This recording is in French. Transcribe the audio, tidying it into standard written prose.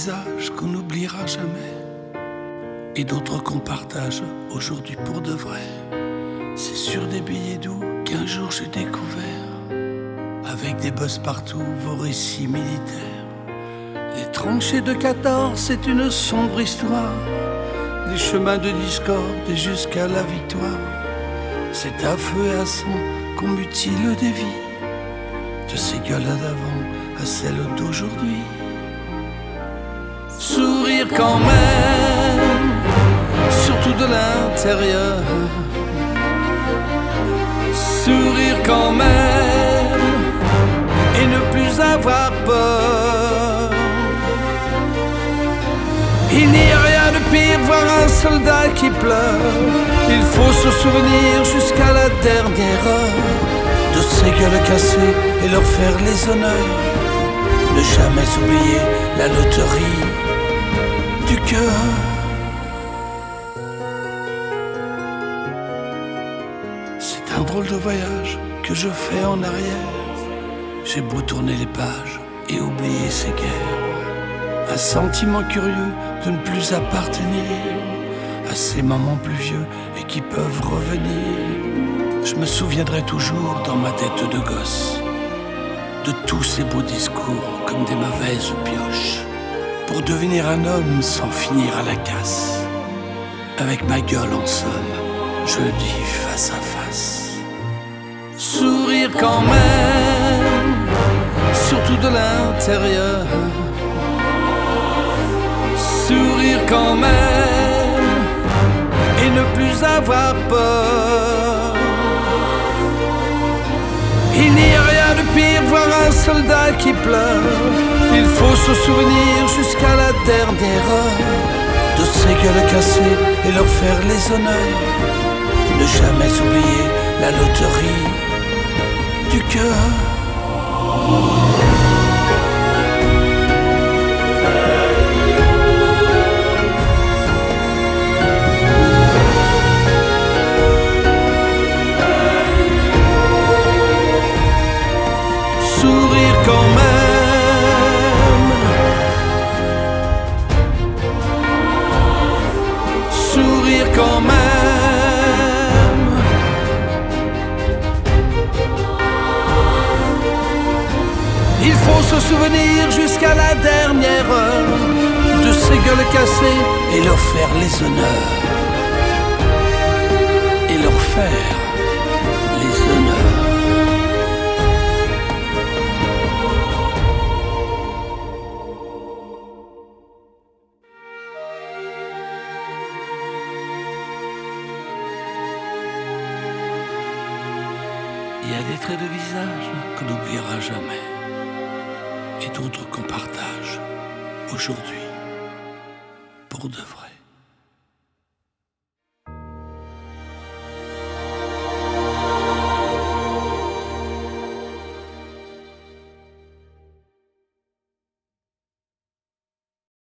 visages qu'on n'oubliera jamais, et d'autres qu'on partage aujourd'hui pour de vrai. C'est sur des billets doux qu'un jour j'ai découvert, avec des bosses partout, vos récits militaires. Les tranchées de 14, c'est une sombre histoire, des chemins de discorde et jusqu'à la victoire. C'est à feu et à sang qu'on mutile des vies, de ces gueules d'avant à celles d'aujourd'hui. Sourire quand même, surtout de l'intérieur. Sourire quand même et ne plus avoir peur. Il n'y a rien de pire, voir un soldat qui pleure. Il faut se souvenir jusqu'à la dernière heure de ces gueules cassées et leur faire les honneurs. Ne jamais oublier la loterie du cœur. C'est un drôle de voyage que je fais en arrière. J'ai beau tourner les pages et oublier ces guerres. Un sentiment curieux de ne plus appartenir à ces moments plus vieux et qui peuvent revenir. Je me souviendrai toujours dans ma tête de gosse de tous ces beaux discours comme des mauvaises pioches, pour devenir un homme sans finir à la casse. Avec ma gueule en somme, je le dis face à face. Sourire quand même, surtout de l'intérieur. Sourire quand même et ne plus avoir peur. Il n'y a rien de pire, voir un soldat qui pleure. Il faut se souvenir jusqu'à la dernière heure de ces gueules cassées et leur faire les honneurs. Ne jamais oublier la loterie du cœur. Sourire quand même, sourire quand même. Il faut se souvenir jusqu'à la dernière heure de ces gueules cassées et leur faire les honneurs. Et leur faire les honneurs. Il y a des traits de visage qu'on n'oubliera jamais, et d'autres qu'on partage aujourd'hui pour de vrai.